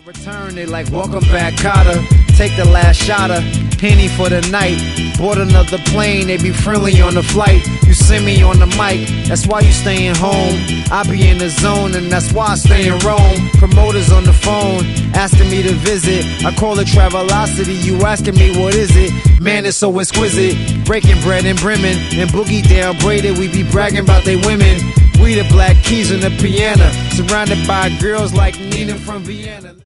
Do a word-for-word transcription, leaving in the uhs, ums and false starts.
Return, they like, welcome back, Carter. Take the last shotter, Henny for the night. Board another plane, they be friendly on the flight. You see me on the mic, that's why you staying home. I be in the zone, and that's why I stay in Rome. Promoters on the phone, asking me to visit. I call it Travelocity, you asking me what is it? Man, it's so exquisite. Breaking bread in Bremen, and Boogie down braided. We be bragging about they women. We the Black Keys and the piano, surrounded by girls like Nina from Vienna.